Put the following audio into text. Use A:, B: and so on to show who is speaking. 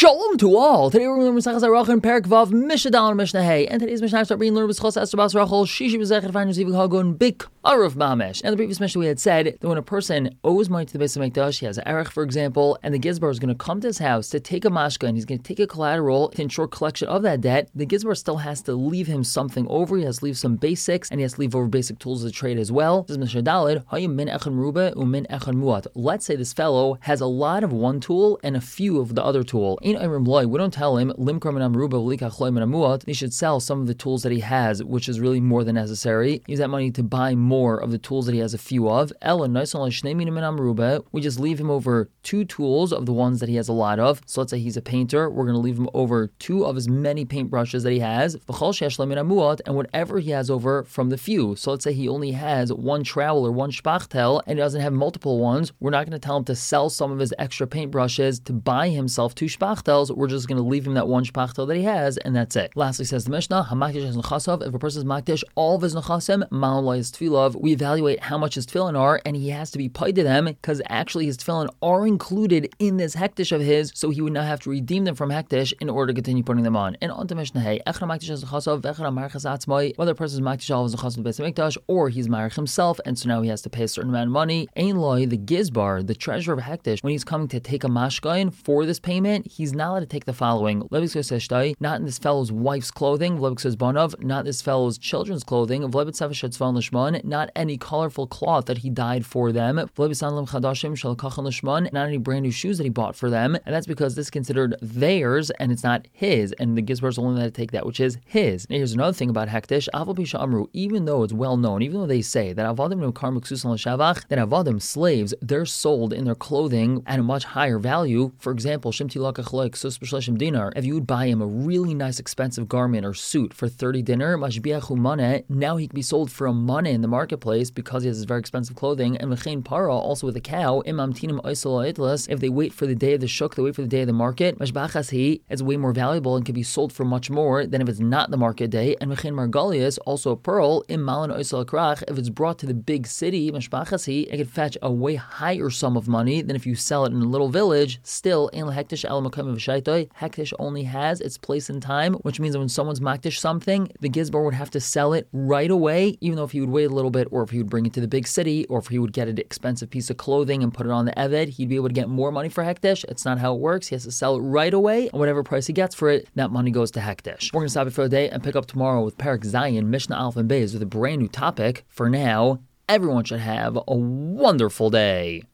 A: Shalom to all. Today we're going to learn Masechus Arachim Perek Vav Mishnah Dal and Mishnah Hey. And today's Mishnah start being learned with Chos Esther Bas Rachel Shishi B'Zechad Fine Receiving Hagun Bik Aruf Mamish. And the previous Mishnah we had said that when a person owes money to the Beis Hamikdash, he has an erech, for example, and the Gizbar is going to come to his house to take a mashka and he's going to take a collateral to ensure collection of that debt. The Gizbar still has to leave him something over. He has to leave some basics and he has to leave over basic tools of the trade as well. This is Mishnah Daled. Hayim min echan merubah umin echan muat. Let's say this fellow has a lot of one tool and a few of the other tool. We don't tell him he should sell some of the tools that he has, which is really more than necessary. Use that money to buy more of the tools that he has a few of. We just leave him over two tools of the ones that he has a lot of. So let's say he's a painter. We're going to leave him over two of his many paintbrushes that he has. And whatever he has over from the few. So let's say he only has one trowel or one spachtel and he doesn't have multiple ones. We're not going to tell him to sell some of his extra paintbrushes to buy himself two spachtels. We're just going to leave him that one shpachtel that he has, and that's it. Lastly, says the Mishnah, Hamakdish has nechasav. If a person is makdish all of his nechasim, ma'alai is tefillah. We evaluate how much his tefillin are, and he has to be paid to them because actually his tefillin are included in this hektish of his, so he would not have to redeem them from hektish in order to continue putting them on. And on to Mishnah, hey, echra makdish has nechasav, vechra marchas atzmai. Whether a person is makdish all of his nechasim to the Beis Hamikdash, or he's marich himself, and so now he has to pay a certain amount of money. Ein loy, the gizbar, the treasurer of hektish, when he's coming to take a mashkain for this payment, he's not allowed to take the following. Not in this fellow's wife's clothing, not this fellow's children's clothing, not any colorful cloth that he dyed for them, not any brand new shoes that he bought for them, and that's because this is considered theirs and it's not his, and the Gizbar is only allowed to take that which is his. Now here's another thing about hektish, even though it's well known, even though they say that avadim slaves, they're sold in their clothing at a much higher value. For example, if you would buy him a really nice expensive garment or suit for 30 dinar, now he can be sold for a money in the marketplace because he has this very expensive clothing. And v'chein para, also with a cow, if they wait for the day of the shuk, they wait for the day of the market, it's way more valuable and can be sold for much more than if it's not the market day. And v'chein margalias, also a pearl, if it's brought to the big city, it could fetch a way higher sum of money than if you sell it in a little village. Still, hektish only has its place in time, which means that when someone's makdish something, the gizbar would have to sell it right away, even though if he would wait a little bit, or if he would bring it to the big city, or if he would get an expensive piece of clothing and put it on the eved, he'd be able to get more money for hektish. It's not how it works. He has to sell it right away, and whatever price he gets for it, that money goes to hektish. We're going to stop it for the day and pick up tomorrow with Perek Zayin, Mishnah Aleph and Beis with a brand new topic. For now, everyone should have a wonderful day.